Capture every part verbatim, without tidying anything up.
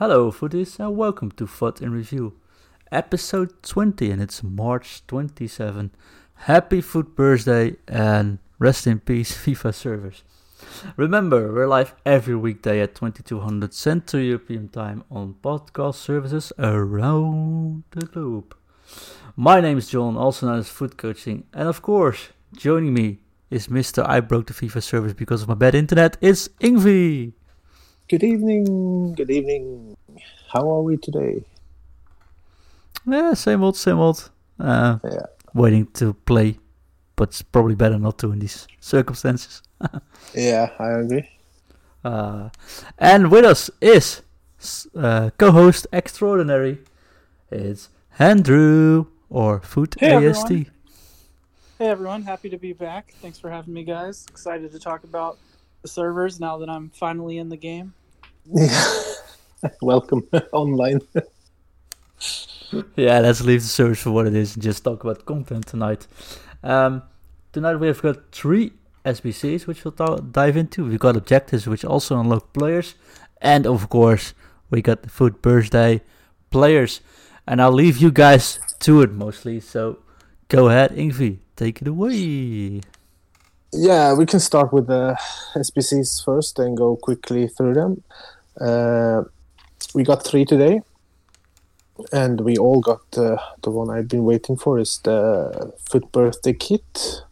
Hello, foodies, and welcome to F U D in Review, episode twenty, and it's March twenty-seventh. Happy Food Birthday and rest in peace, FIFA servers. Remember, we're live every weekday at twenty-two hundred Central European Time on podcast services around the globe. My name is John, also known as Food Coaching, and of course, joining me is Mister I broke the FIFA service because of my bad internet. It's Ingvi. Good evening, good evening. How are we today? Yeah, same old, same old. Uh, yeah. Waiting to play, but it's probably better not to in these circumstances. yeah, I agree. Uh, and with us is uh, co-host extraordinary. It's Andrew, or Food Hey, A S T. Everyone. Hey everyone, happy to be back. Thanks for having me, guys. Excited to talk about the servers now that I'm finally in the game. Yeah. Welcome online. Yeah, let's leave the servers for what it is and just talk about content tonight. Um, tonight we have got three S B Cs which we'll ta- dive into. We've got objectives which also unlock players, and of course we got the Food Birthday players. And I'll leave you guys to it mostly. So go ahead, Ingvi, take it away. Yeah, we can start with the S B Cs first and go quickly through them. Uh, we got three today, and we all got uh, the one I've been waiting for is the Food Birthday kit.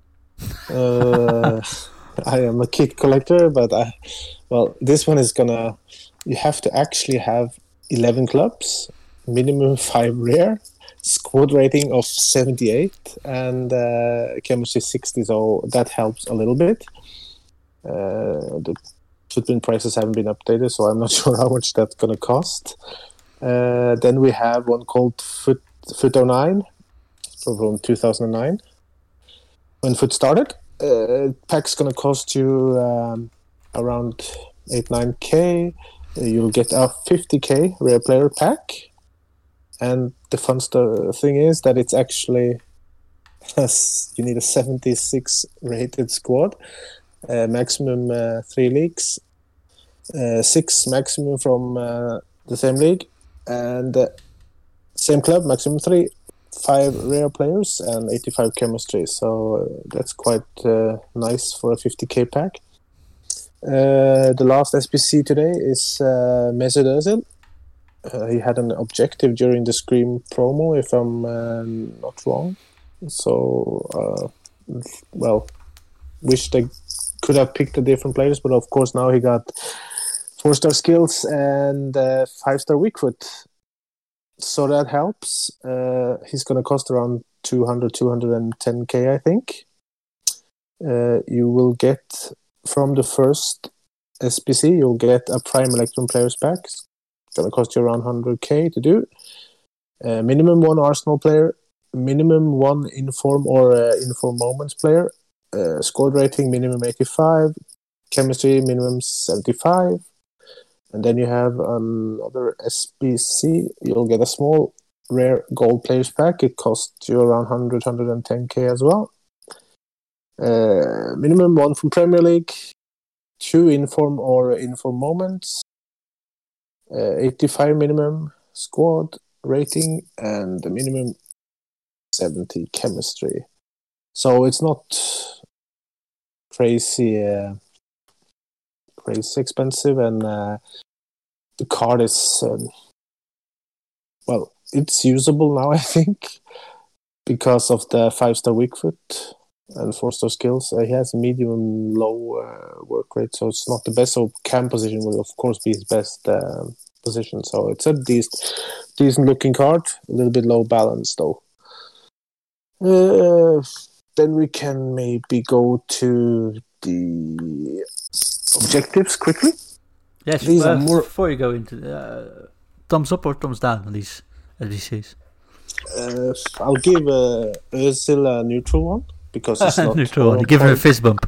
Uh, I am a kit collector, but I, well, this one is gonna. You have to actually have eleven clubs, minimum five rare, squad rating of seventy-eight, and uh, chemistry sixty, so that helps a little bit. Uh, the footprint prices haven't been updated, so I'm not sure how much that's going to cost. Uh, then we have one called Foot Foot oh nine from two thousand nine. When Foot started, uh, pack's going to cost you um, around eight to nine K. Uh, you'll get a fifty K rare player pack. And the fun st- thing is that it's actually you need a seventy-six rated squad, uh, maximum uh, three leagues, uh, six maximum from uh, the same league, and uh, same club, maximum three, five rare players, and eighty-five chemistry. So uh, that's quite uh, nice for a fifty K pack. Uh, the last S B C today is uh, Mesut Ozil. Uh, he had an objective during the Scream promo, if I'm uh, not wrong. So, uh, well, wish they could have picked the different players, but of course now he got four-star skills and uh, five-star weak foot. So that helps. Uh, he's going to cost around two hundred, two hundred ten K, I think. Uh, you will get, from the first S B C, you'll get a Prime Electrum Players pack. Going to cost you around one hundred K to do. Uh, minimum one Arsenal player, minimum one Inform or uh, Inform Moments player, uh, squad rating minimum eighty-five, chemistry minimum seventy-five, and then you have another S B C. You'll get a small rare gold players pack. It costs you around one hundred, one hundred ten K as well. Uh, minimum one from Premier League, two Inform or Inform Moments. Uh, eighty-five minimum squad rating and the minimum seventy chemistry. So it's not crazy, uh, crazy expensive, and uh, the card is um, well, it's usable now, I think, because of the five-star weak foot and four-star skills. Uh, he has medium low uh, work rate, so it's not the best. So cam position will of course be his best uh, position. So it's a decent, decent looking card. A little bit low balance though. Uh, then we can maybe go to the objectives quickly. Yes, these uh, are more. Before you go into uh, thumbs up or thumbs down on these S B Cs. Uh, I'll give uh, Ozil a neutral one. Because it's not neutral one. You give her a fist bump.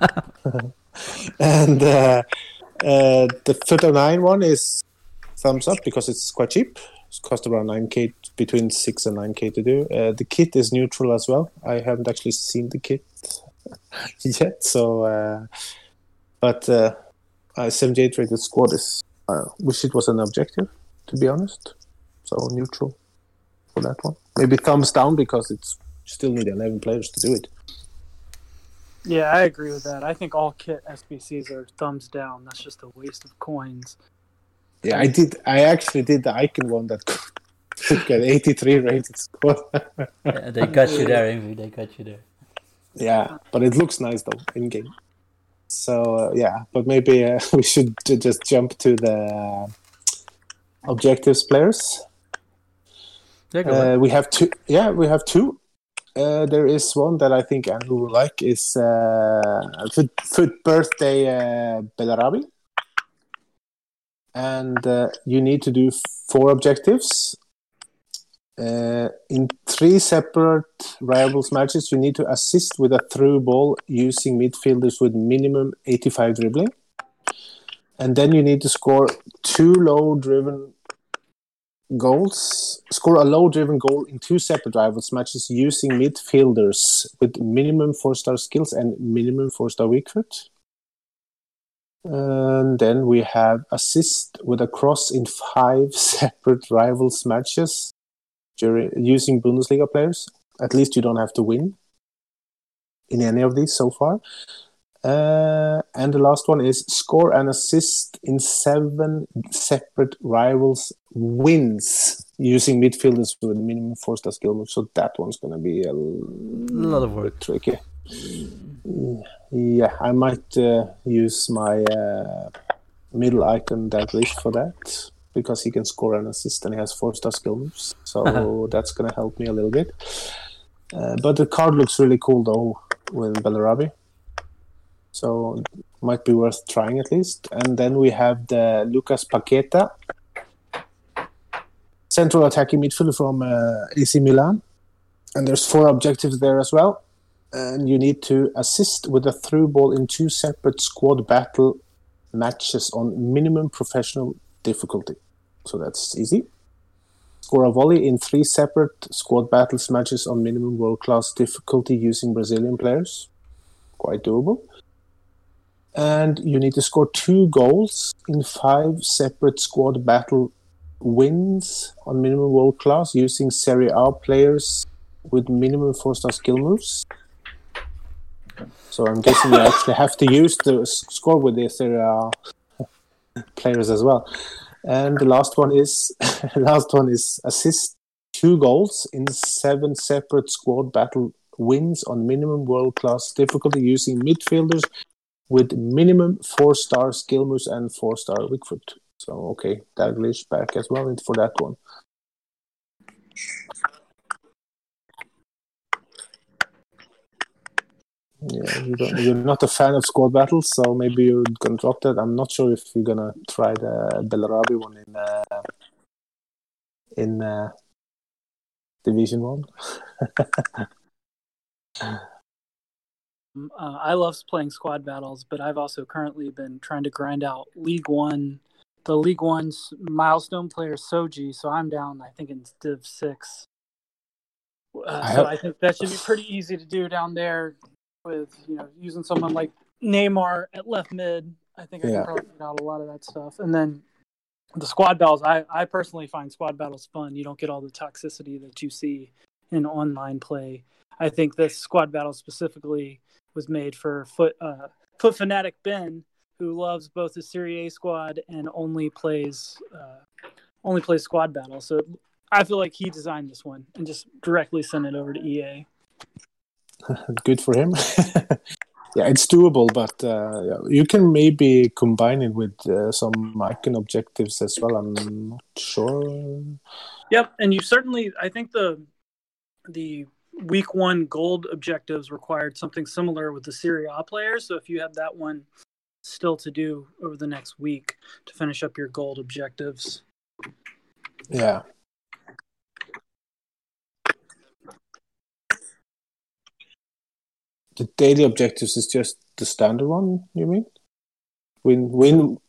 And uh, uh, the Foot oh nine one is thumbs up because it's quite cheap. It costs around nine K, between six and nine K to do. Uh, the kit is neutral as well. I haven't actually seen the kit yet, so uh, but uh, uh, seventy-eight rated squad is I wish it was an objective, to be honest. So neutral for that one. Maybe thumbs down because it's you still need eleven players to do it. Yeah, I agree with that. I think all kit S B Cs are thumbs down. That's just a waste of coins. Yeah, I did. I actually did the icon one that took an eighty-three rated squad. Yeah, they got you there, Envy. They got you there. Yeah, but it looks nice though in game. So uh, yeah, but maybe uh, we should just jump to the objectives players. Yeah, go Uh, ahead. we have two. Yeah, we have two. Uh, there is one that I think Andrew will like. Is uh, foot, foot birthday uh, Bellarabi, and uh, you need to do four objectives. Uh, in three separate rivals matches, you need to assist with a through ball using midfielders with minimum eighty-five dribbling. And then you need to score two low-driven goals, score a low-driven goal in two separate rivals matches using midfielders with minimum four-star skills and minimum four-star weak foot. And then we have assist with a cross in five separate rivals matches during using Bundesliga players. At least you don't have to win in any of these so far. Uh, and the last one is score and assist in seven separate rivals wins using midfielders with minimum four-star skill move. So that one's going to be a, A lot of work. tricky. Yeah, I might uh, use my uh, middle icon Dalglish for that because he can score and assist and he has four-star skill moves. So that's going to help me a little bit. Uh, but the card looks really cool though with Bellarabi. So might be worth trying at least. And then we have the Lucas Paqueta, central attacking midfielder from uh, A C Milan. And there's four objectives there as well. And you need to assist with a through ball in two separate squad battle matches on minimum professional difficulty. So that's easy. Score a volley in three separate squad battles matches on minimum world-class difficulty using Brazilian players. Quite doable. And you need to score two goals in five separate squad battle wins on minimum world class using Serie A players with minimum four-star skill moves. So I'm guessing you actually have to use the score with the Serie A players as well. And the last one is last one is assist two goals in seven separate squad battle wins on minimum world class difficulty using midfielders with minimum four-star skill moves and four-star weak foot. So, okay, Dalglish back as well for that one. Yeah, you don't, you're not a fan of squad battles, so maybe you're going to drop that. I'm not sure if you're going to try the Bellarabi one in uh, in uh, Division one. Uh, I love playing squad battles, but I've also currently been trying to grind out League One, the League One's milestone player Soji. So I'm down, I think, in Div six. Uh, I so have- I think that should be pretty easy to do down there with, you know, using someone like Neymar at left mid. I think I Yeah. can probably get out a lot of that stuff. And then the squad battles, I, I personally find squad battles fun. You don't get all the toxicity that you see in online play. I think this squad battle specifically was made for foot uh, foot fanatic Ben, who loves both the Serie A squad and only plays uh, only plays squad battle. So I feel like he designed this one and just directly sent it over to E A. Good for him. Yeah, it's doable, but uh, yeah, you can maybe combine it with uh, some icon objectives as well. I'm not sure. Yep, and you certainly, I think the the week one gold objectives required something similar with the Serie A players. So if you have that one still to do over the next week to finish up your gold objectives. Yeah. The daily objectives is just the standard one, you mean? Win, win.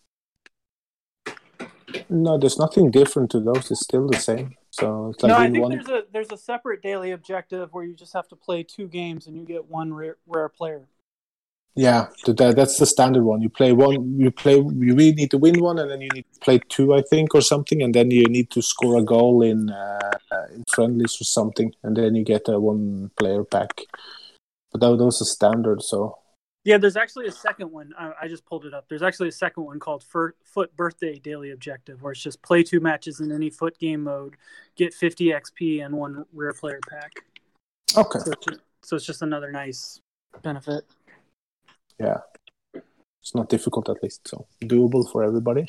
No, there's nothing different to those. It's still the same. So it's like no, I win think one. there's a there's a separate daily objective where you just have to play two games and you get one rare, rare player. Yeah, that, that's the standard one. You play one, you play, you really need to win one, and then you need to play two, I think, or something, and then you need to score a goal in uh, in friendlies or something, and then you get a one-player pack. But that, those are standard, so... Yeah, there's actually a second one. I, I just pulled it up. There's actually a second one called Fur, Foot Birthday Daily Objective, where it's just play two matches in any Foot game mode, get fifty X P, and one rare player pack. Okay. So it's just, so it's just another nice benefit. Yeah. It's not difficult, at least, so doable for everybody.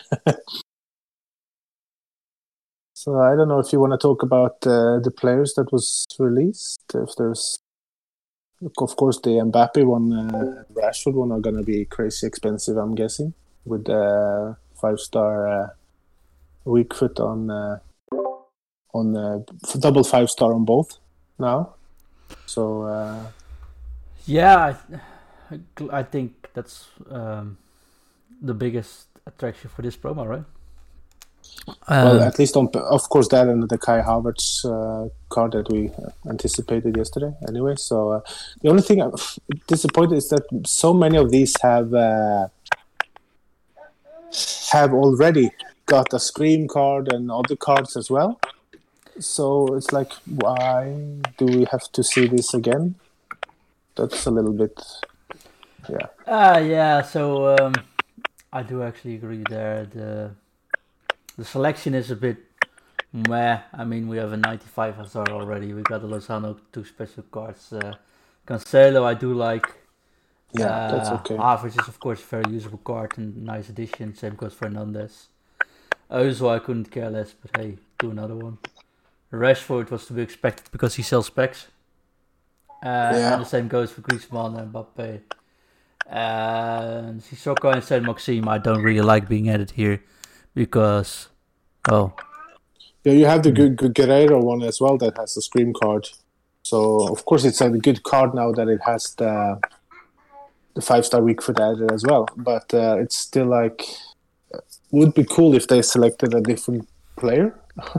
So I don't know if you want to talk about uh, the players that was released. If there's... Of course, the Mbappe one, uh, Rashford one are going to be crazy expensive, I'm guessing, with the uh, five-star uh, weak foot on uh, on uh, double five-star on both now. So uh... yeah, I, I think that's um, the biggest attraction for this promo, right? Well, Um, at least on, of course, that and the Kai Havertz uh, card that we anticipated yesterday. Anyway, so uh, the only thing I'm disappointed is that so many of these have uh, have already got a Scream card and other cards as well. So it's like, why do we have to see this again? That's a little bit, yeah. Ah, yeah. So um, I do actually agree there. The the selection is a bit meh. I mean, we have a ninety-five Hazard already. We got a Lozano two special cards. Uh, Cancelo, I do like. Yeah, uh, that's okay. Havertz is of course a very usable card and nice addition. Same goes for Fernandes. Ozil, I couldn't care less, but hey, do another one. Rashford was to be expected because he sells specs. Uh, Yeah. And the same goes for Griezmann and Mbappe. And Sissoko and Saint Maxime, I don't really like being added here because, oh, Yeah, you have the good, good Guerrero one as well that has the Scream card. So of course it's a good card now that it has the the five star weak foot added as well. But uh, it's still like, would be cool if they selected a different player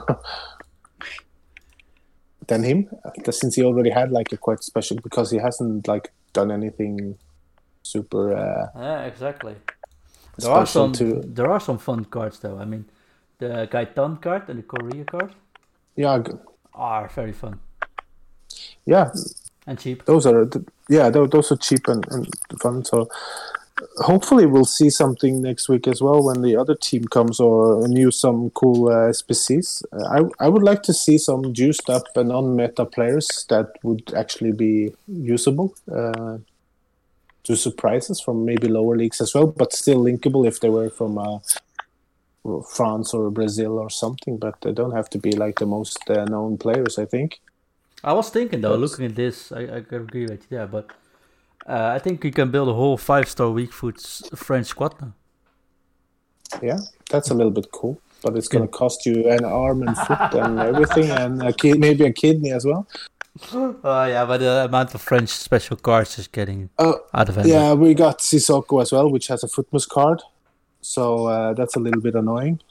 than him, since he already had like a quite special, because he hasn't like done anything super. Uh, yeah, exactly. There are special some to there are some fun cards though. I mean, the Gaetan card and the Korea card yeah g- are very fun yeah. and cheap. Those are th- yeah, tho- those are cheap and, and fun. So hopefully we'll see something next week as well when the other team comes, or new some cool uh, S P Cs. Uh, I I would like to see some juiced up and non-meta players that would actually be usable uh, to surprises from maybe lower leagues as well, but still linkable if they were from uh, France or Brazil or something. But they don't have to be like the most uh, known players, I think. I was thinking though, That's- looking at this, I, I agree with you there, but uh, I think you can build a whole five-star weak foot s- French squad now. Yeah, that's a little bit cool, but it's going to cost you an arm and foot and everything, and a ki- maybe a kidney as well. Oh yeah, but the amount of French special cards is getting Oh, out of hand. yeah, we got Sissoko as well, which has a Footmus card, so uh, that's a little bit annoying.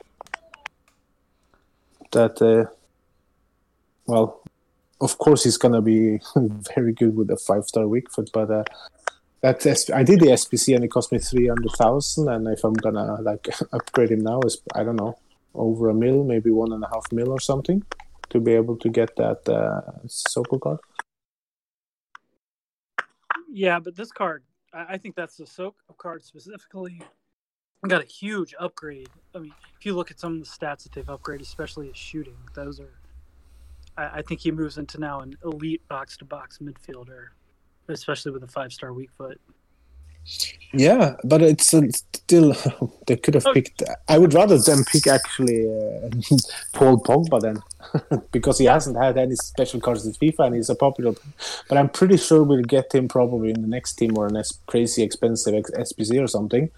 That, uh, well, of course he's going to be very good with a five-star weak foot, but uh, that S- I did the S P C and it cost me three hundred thousand, and if I'm going to like upgrade him now, is I don't know, over a mil, maybe one and a half mil or something, to be able to get that uh, Sissoko card. Yeah, but this card, I, I think that's the Soak card specifically, got a huge upgrade. I mean, if you look at some of the stats that they've upgraded, especially his shooting, those are. I, I think he moves into now an elite box-to-box midfielder, especially with a five-star weak foot. Yeah, but it's uh, still they could have Oh. picked. I would rather them pick actually uh, Paul Pogba then, because he hasn't had any special cards in FIFA and he's a popular. But I'm pretty sure we'll get him probably in the next team or an es- crazy expensive ex- S P C or something.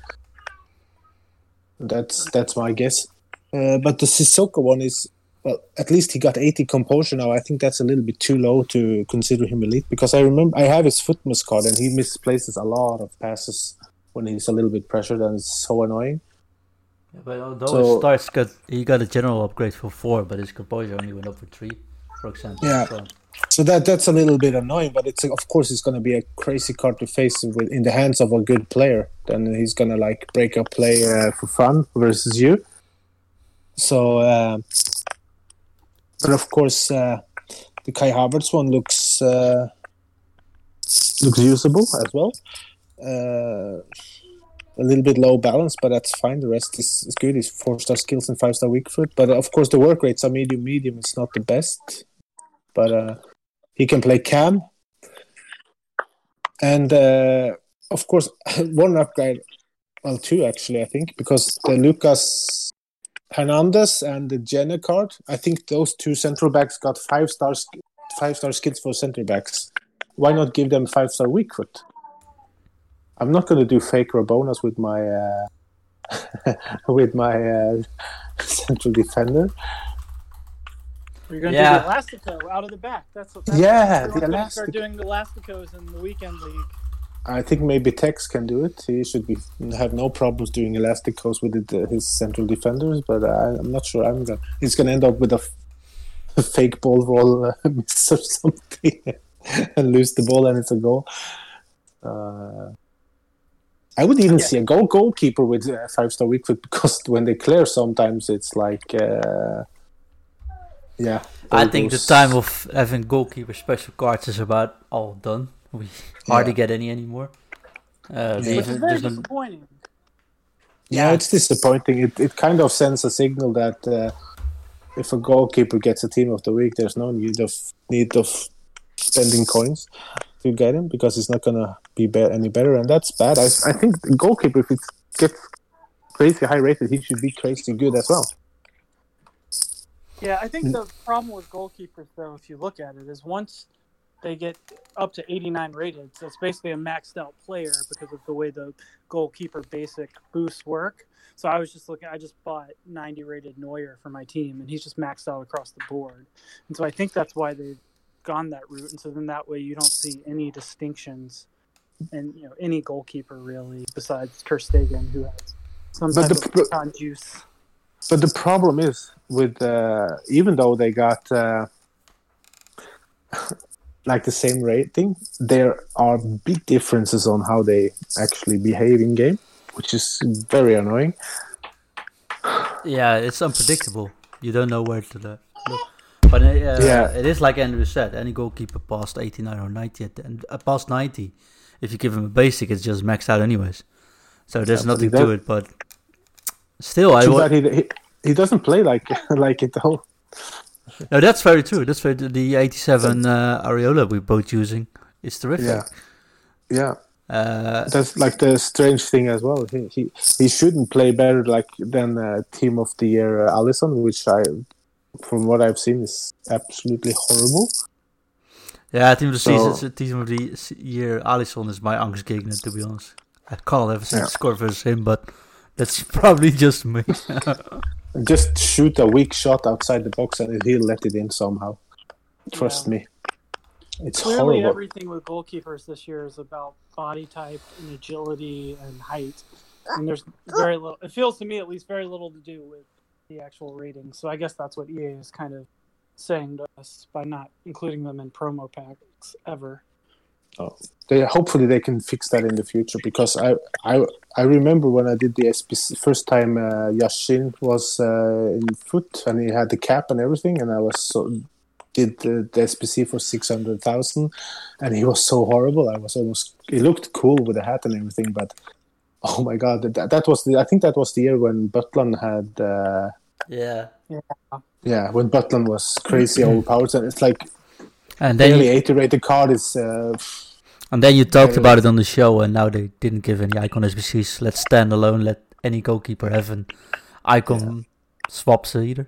That's that's my guess. Uh, but the Sissoko one is, well, at least he got eighty composure now. I think that's a little bit too low to consider him elite, because I remember I have his Footmus card and he misplaces a lot of passes when he's a little bit pressured, and it's so annoying. Yeah, but although So- his starts got he got a general upgrade for four, but his composure only went up for three. for example. Yeah. So. So that that's a little bit annoying, but it's of course it's going to be a crazy card to face with, in the hands of a good player. Then he's going to like break up play uh, for fun versus you. So, uh, but of course, uh, the Kai Havertz one looks uh, looks usable as well. Uh, a little bit low balance, but that's fine. The rest is, is good. He's four star skills and five star weak foot. But of course, the work rates are medium. Medium is not the best, but. Uh, He can play Cam. And, uh, of course, one upgrade, well, two actually, I think, because the Lucas Hernandez and the Jenner card, I think those two central backs got five-star five-star skills for center backs. Why not give them five-star weak foot? I'm not going to do fake Rabonas with my uh, with my uh, central defender. You're going to Yeah. do the Elastico out of the back. That's what. That's Yeah, what the going to start Elastic- doing the Elasticos in the weekend league. I think maybe Tex can do it. He should be have no problems doing elasticos with it, uh, his central defenders, but uh, I'm not sure. I'm gonna. He's gonna end up with a, f- a fake ball roll uh, miss or something and lose the ball, and it's a goal. Uh, I would even Yeah. see a goal goalkeeper with a five star weak foot because when they clear, sometimes it's like, uh, yeah. I ball think the goes- time of having goalkeeper special cards is about all done. We hardly Yeah. get any anymore. Uh, Yeah. Which is very there's no- disappointing. Yeah, it's disappointing. It it kind of sends a signal that uh, if a goalkeeper gets a team of the week, there's no need of need of spending coins to get him because he's not gonna be, be- any better, and that's bad. I I think the goalkeeper, if it gets crazy high rated, he should be crazy good as well. Yeah, I think the problem with goalkeepers, though, if you look at it, is once they get up to eighty-nine rated, so it's basically a maxed out player because of the way the goalkeeper basic boosts work. So I was just looking, I just bought ninety rated Neuer for my team, and he's just maxed out across the board. And so I think that's why they've gone that route. And so then that way you don't see any distinctions in, you know, any goalkeeper really besides Ter Stegen, who has some But type the- of icon juice. But the problem is with uh, even though they got uh, like the same rating, there are big differences on how they actually behave in game, which is very annoying. yeah, it's unpredictable. You don't know where to look. But uh, Yeah. it is like Andrew said. Any goalkeeper past eighty-nine or ninety, at the end, uh, past ninety, if you give him a basic, it's just maxed out anyways. So there's Yeah, but nothing he to does- it. But still, I Too wa- bad he, he he doesn't play like like it though. no, that's very true. That's very the eighty-seven uh, Areola we're both using is terrific. Yeah, yeah. Uh, That's like the strange thing as well. He he, he shouldn't play better like than uh, team of the year uh, Allison, which I, from what I've seen, is absolutely horrible. yeah, team of the So- season, team of the s- year. Alisson is my Angstgegner, to be honest. I can't ever see Yeah. the score versus him, but that's probably just me. Just shoot a weak shot outside the box and he'll let it in somehow. Trust Yeah. me. It's Clearly, horrible. everything with goalkeepers this year is about body type and agility and height. And there's very little, it feels to me at least, very little to do with the actual rating. So I guess that's what E A is kind of saying to us by not including them in promo packs ever. Oh, they hopefully they can fix that in the future because I I, I remember when I did the S P C first time uh, Yashin was uh, in foot and he had the cap and everything and I was so did the, the S P C for six hundred thousand and he was so horrible. I was almost he looked cool with the hat and everything, but oh my god, that, that was the I think that was the year when Butland had uh, yeah, yeah when Butland was crazy overpowered and it's like and then barely you, eighty rated card is. Uh, and then you talked Barely. about it on the show, and now they didn't give any icon S B Cs. Let's stand alone. Let any goalkeeper have an icon swaps either.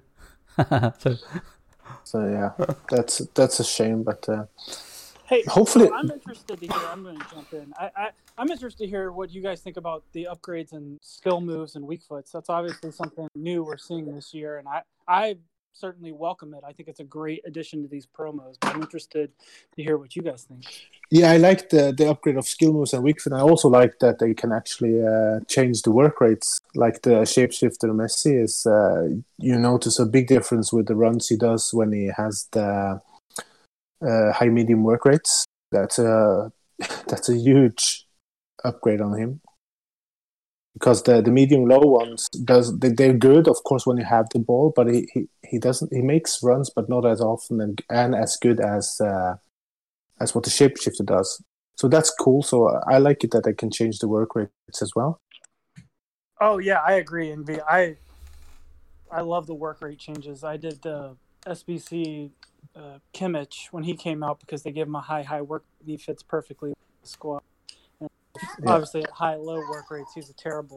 so So yeah, that's that's a shame, but uh, Hey, Hopefully- so I'm interested to hear. I'm going to jump in. I, I I'm interested to hear what you guys think about the upgrades and skill moves and weak foots. That's obviously something new we're seeing this year, and I I certainly welcome it. I think it's a great addition to these promos. But I'm interested to hear what you guys think. Yeah, I like the, the upgrade of skill moves and weak foot. I also like that they can actually uh, change the work rates. Like the shapeshifter Messi is, uh, you notice a big difference with the runs he does when he has the uh, high medium work rates. That's a that's a huge upgrade on him. Because the, the medium low ones does they, they're good, of course, when you have the ball, but he, he, he doesn't he makes runs, but not as often and, and as good as uh, as what the shapeshifter does. So that's cool. So I like it that they can change the work rates as well. Oh yeah, I agree. And I I love the work rate changes. I did the S B C uh, Kimmich when he came out because they gave him a high high work. He fits perfectly with the squad. Yeah. Obviously, at high low work rates, he's a terrible.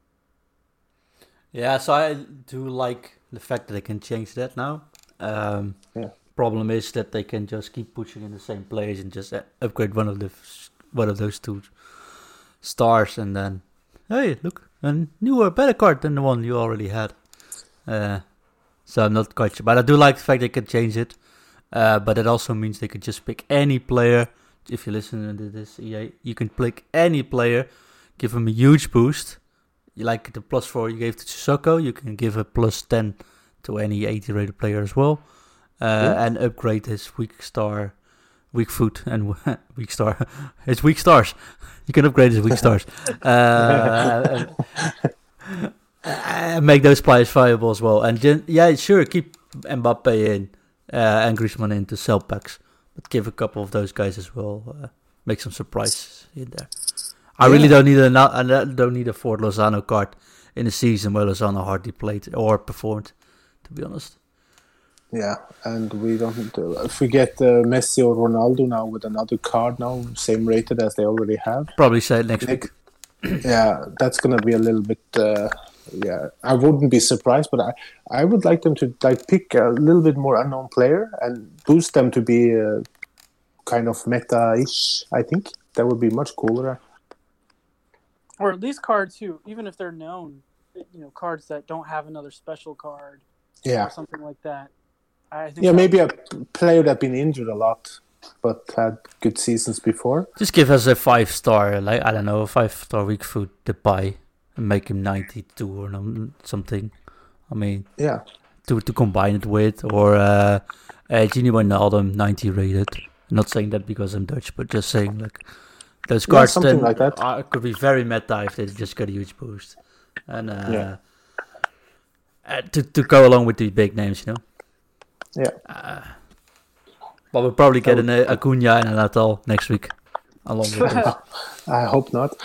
Yeah, so I do like the fact that they can change that now. Um, yeah. Problem is that they can just keep pushing in the same players and just upgrade one of the one of those two stars, and then hey, look, a newer, better card than the one you already had. Uh, so I'm not quite sure, but I do like the fact they can change it. Uh, but it also means they could just pick any player. If you listen to this E A, you can pick any player, give him a huge boost. You like the plus four you gave to Sissoko, you can give a plus ten to any eighty rated player as well. Uh, yeah. And upgrade his weak star, weak foot, and weak star, his weak stars. You can upgrade his weak stars. Uh, and, and make those players viable as well. And then, yeah, sure, keep Mbappe in uh, and Griezmann in to sell packs. But give a couple of those guys as well. Uh, make some surprises in there. I yeah. really don't need a I don't need a Ford Lozano card in a season where Lozano hardly played or performed, to be honest. Yeah, and we don't uh, if we get uh, Messi or Ronaldo now with another card now, same rated as they already have. Probably say it next Nick, week. Yeah, that's gonna be a little bit. Uh, yeah, I wouldn't be surprised, but I, I would like them to like pick a little bit more unknown player and boost them to be uh, kind of meta-ish. I think that would be much cooler. Or at least cards who, even if they're known, you know, cards that don't have another special card, yeah, or something like that. I think yeah, maybe a player that's been injured a lot, but had good seasons before. Just give us a five star, like I don't know, a five star weak foot to buy and make him ninety-two or something. I mean, yeah, to to combine it with, or uh, uh Gini Wijnaldum ninety rated. I'm not saying that because I'm Dutch, but just saying like those cards yeah, then like that. Are, could be very meta if they just got a huge boost, and uh, yeah. uh, to to go along with these big names, you know. Yeah. Uh, but we'll probably get an uh, Acuna and a Natal next week. Along with those. I hope not.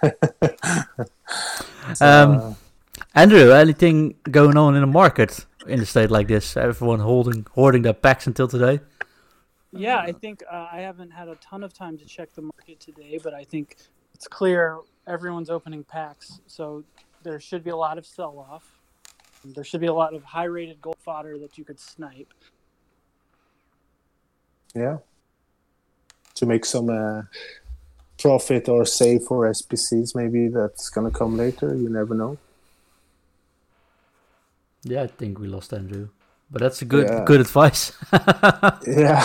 so, um, uh, Andrew, anything going on in the market in a state like this? Everyone holding hoarding their packs until today? Yeah, I think uh, I haven't had a ton of time to check the market today, but I think it's clear everyone's opening packs, so there should be a lot of sell-off. There should be a lot of high-rated gold fodder that you could snipe. Yeah. To make some uh, profit or save for S P Cs, maybe that's going to come later. You never know. Yeah, I think we lost Andrew. But that's a good yeah. good advice. yeah.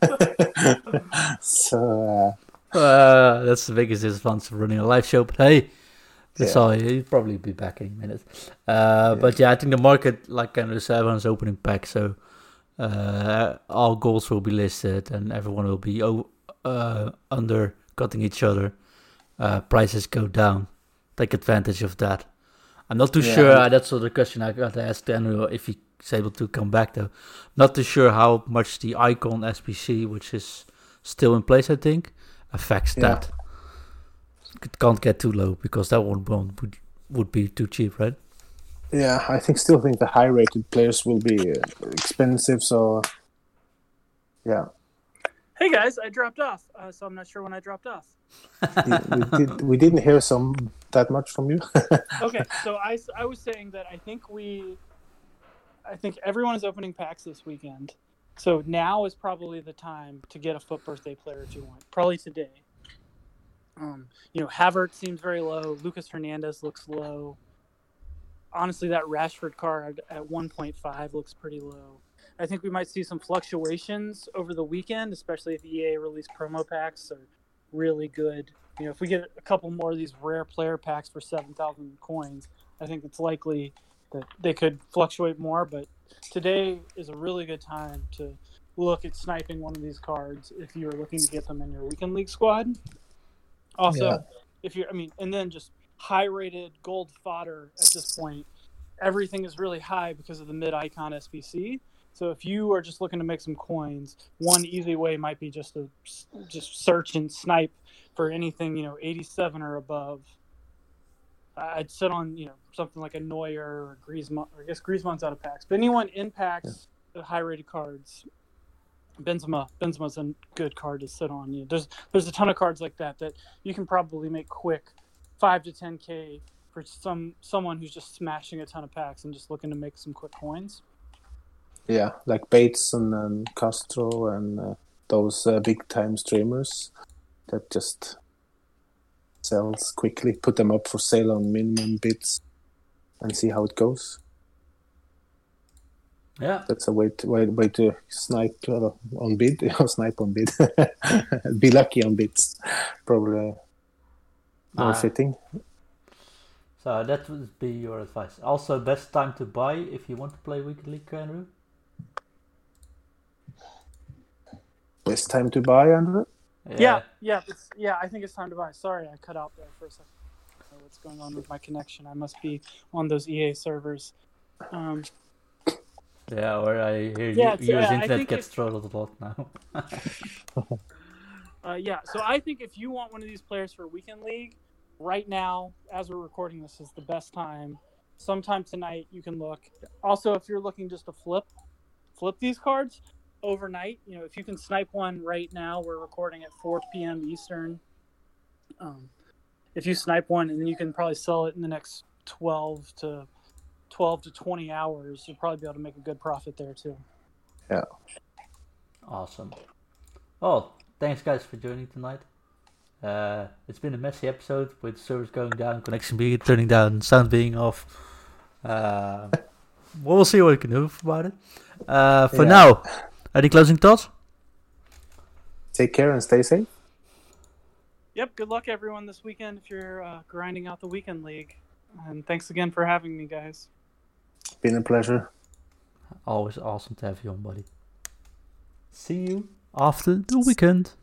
so... Uh... Uh, that's the biggest disadvantage of running a live show, but hey... That's yeah. all. He'll probably be back in a minute. Uh, yeah. But yeah, I think the market, like Andrew said, everyone's opening pack, so uh, all goals will be listed and everyone will be uh, undercutting each other. Uh, prices go down. Take advantage of that. I'm not too yeah. sure. Uh, that's the question I got to ask Andrew if he's able to come back, though. Not too sure how much the Icon S P C, which is still in place, I think, affects yeah. that. It can't get too low because that one would would be too cheap, right? Yeah, I think still think the high rated players will be uh, expensive. So, yeah. Hey guys, I dropped off, uh, so I'm not sure when I dropped off. we, did, we didn't hear some that much from you. Okay, so I, I was saying that I think we, I think everyone is opening packs this weekend. So now is probably the time to get a FUT birthday player if you want. Probably today. Um, you know, Havertz seems very low. Lucas Hernandez looks low. honestly, that Rashford card at one point five looks pretty low. I think we might see some fluctuations over the weekend, especially if E A release promo packs are really good. You know, if we get a couple more of these rare player packs for seven thousand coins, I think it's likely that they could fluctuate more. But today is a really good time to look at sniping one of these cards if you're looking to get them in your weekend league squad. Also, Yeah. if you're, I mean, and then just high-rated gold fodder at this point, everything is really high because of the mid-icon S B C. So if you are just looking to make some coins, one easy way might be just to just search and snipe for anything, you know, eighty-seven or above. I'd sit on, you know, something like a Neuer or Griezmann. Or I guess Griezmann's out of packs, but anyone in packs, the high-rated cards. Benzema, Benzema's a good card to sit on. You know, there's there's a ton of cards like that that you can probably make quick, five to ten k for some someone who's just smashing a ton of packs and just looking to make some quick coins. Yeah, like Bates and, and Castro and uh, those uh, big time streamers that just sells quickly. Put them up for sale on minimum bids and see how it goes. Yeah, that's a way to way, way to snipe uh, on bid. snipe on bid. Be lucky on bids. Probably more Ah. fitting. So that would be your advice. Also, best time to buy if you want to play Weekend League, Andrew? Best time to buy, Andrew? Yeah, yeah, it's, yeah. I think it's time to buy. Sorry, I cut out there for a second. I don't know what's going on with my connection? I must be on those E A servers. Um, Yeah, or I hear Yeah, you, it's- your yeah, I internet think gets if- throttled a lot now. uh, yeah, so I think if you want one of these players for Weekend League, right now, as we're recording this, is the best time. Sometime tonight, you can look. Also, if you're looking just to flip, flip these cards overnight. You know, if you can snipe one right now, we're recording at four p.m. Eastern. Um, if you snipe one, and you can probably sell it in the next twelve to twelve to twenty hours, you'll probably be able to make a good profit there too. Yeah. Awesome. Oh, thanks guys for joining tonight. Uh, it's been a messy episode with servers going down, connection being turning down, sound being off. Uh, we'll see what we can do about it. Uh, for Yeah. now, any closing thoughts? Take care and stay safe. Yep, good luck everyone this weekend if you're uh, grinding out the Weekend League. And thanks again for having me, guys. Been a pleasure. Always awesome to have you on, buddy. See you after the weekend.